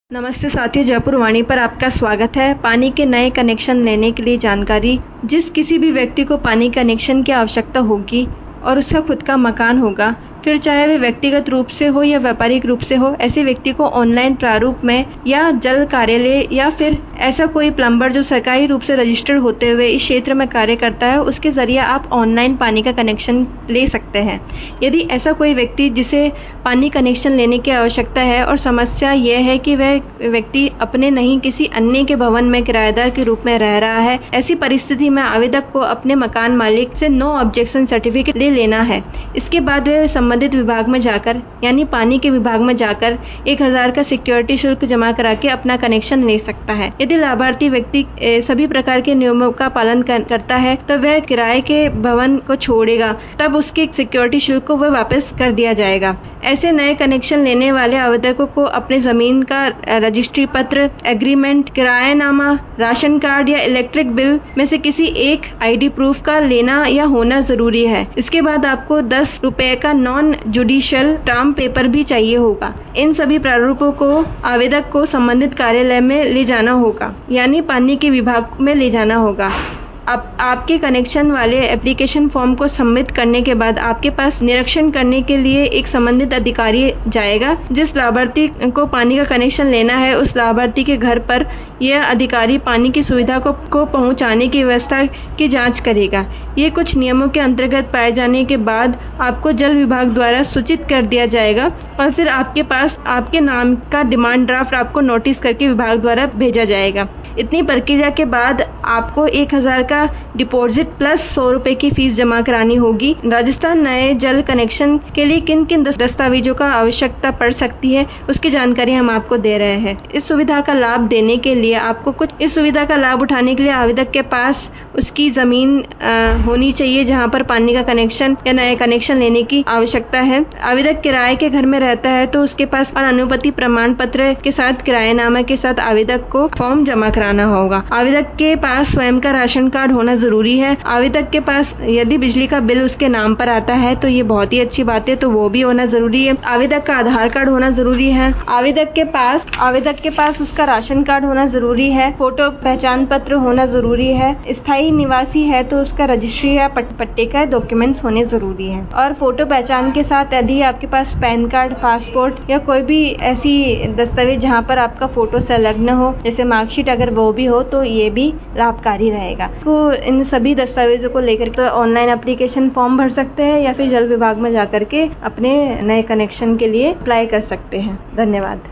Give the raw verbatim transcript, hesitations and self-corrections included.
नमस्ते साथियों, जयपुर वाणी पर आपका स्वागत है। पानी के नए कनेक्शन लेने के लिए जानकारी। जिस किसी भी व्यक्ति को पानी कनेक्शन की आवश्यकता होगी और उसका खुद का मकान होगा, फिर चाहे वे व्यक्तिगत रूप से हो या व्यापारिक रूप से हो, ऐसे व्यक्ति को ऑनलाइन प्रारूप में या जल कार्यालय या फिर ऐसा कोई प्लम्बर जो सरकारी रूप से रजिस्टर्ड होते हुए इस क्षेत्र में कार्य करता है, उसके जरिए आप ऑनलाइन पानी का कनेक्शन ले सकते हैं। यदि ऐसा कोई व्यक्ति जिसे पानी कनेक्शन लेने की आवश्यकता है और समस्या यह है कि वह व्यक्ति अपने नहीं किसी अन्य के भवन में किराएदार के रूप में रह रहा है, ऐसी परिस्थिति में आवेदक को अपने मकान मालिक से नो ऑब्जेक्शन सर्टिफिकेट ले लेना है। इसके बाद वह संबंधित विभाग में जाकर यानी पानी के विभाग में जाकर एक हजार का सिक्योरिटी शुल्क जमा करा के अपना कनेक्शन ले सकता है। यदि लाभार्थी व्यक्ति सभी प्रकार के नियमों का पालन कर, करता है तो वह किराए के भवन को छोड़ेगा, तब उसके सिक्योरिटी शुल्क को वह वापस कर दिया जाएगा। ऐसे नए कनेक्शन लेने वाले आवेदकों को अपने जमीन का रजिस्ट्री पत्र, एग्रीमेंट, किराएनामा, राशन कार्ड या इलेक्ट्रिक बिल में से किसी एक आईडी प्रूफ का लेना या होना जरूरी है। इसके बाद आपको दस रुपए का नॉन जुडिशियल स्टाम्प पेपर भी चाहिए होगा। इन सभी प्रारूपों को आवेदक को संबंधित कार्यालय में ले जाना होगा, यानी पानी के विभाग में ले जाना होगा। अब आपके कनेक्शन वाले एप्लीकेशन फॉर्म को सबमिट करने के बाद आपके पास निरीक्षण करने के लिए एक संबंधित अधिकारी जाएगा। जिस लाभार्थी को पानी का कनेक्शन लेना है, उस लाभार्थी के घर पर यह अधिकारी पानी की सुविधा को, को पहुंचाने की व्यवस्था की जांच करेगा। ये कुछ नियमों के अंतर्गत पाए जाने के बाद आपको जल विभाग द्वारा सूचित कर दिया जाएगा और फिर आपके पास आपके नाम का डिमांड ड्राफ्ट आपको नोटिस करके विभाग द्वारा भेजा जाएगा। इतनी प्रक्रिया के बाद आपको एक हजार का डिपॉजिट प्लस सौ रुपए की फीस जमा करानी होगी। राजस्थान नए जल कनेक्शन के लिए किन किन दस्तावेजों का आवश्यकता पड़ सकती है, उसकी जानकारी हम आपको दे रहे हैं। इस सुविधा का लाभ देने के लिए आपको कुछ इस सुविधा का लाभ उठाने के लिए आवेदक के पास उसकी जमीन आ, होनी चाहिए जहां पर पानी का कनेक्शन या नए कनेक्शन लेने की आवश्यकता है। आवेदक किराए के घर में रहता है तो उसके पास और अनुमति प्रमाण पत्र के साथ किराएनामा के साथ आवेदक को फॉर्म जमा कराना होगा। आवेदक के पास स्वयं का राशन कार्ड होना जरूरी है। आवेदक के पास यदि बिजली का बिल उसके नाम पर आता है तो ये बहुत ही अच्छी बात है, तो वो भी होना जरूरी है। आवेदक का आधार कार्ड होना जरूरी है। आवेदक के पास आवेदक के पास उसका राशन कार्ड होना जरूरी है। फोटो पहचान पत्र होना जरूरी है। स्थायी निवासी है तो उसका रजिस्ट्री या पट्टे का डॉक्यूमेंट्स होने जरूरी है। और फोटो पहचान के साथ यदि आपके पास पैन कार्ड, पासपोर्ट या कोई भी ऐसी दस्तावेज जहाँ पर आपका फोटो संलग्न हो, जैसे मार्कशीट अगर वो भी हो, तो ये भी लाभकारी रहेगा। तो इन सभी दस्तावेजों को लेकर के ऑनलाइन एप्लीकेशन फॉर्म भर सकते हैं या फिर जल विभाग में जाकर के अपने नए कनेक्शन के लिए अप्लाई कर सकते हैं। धन्यवाद।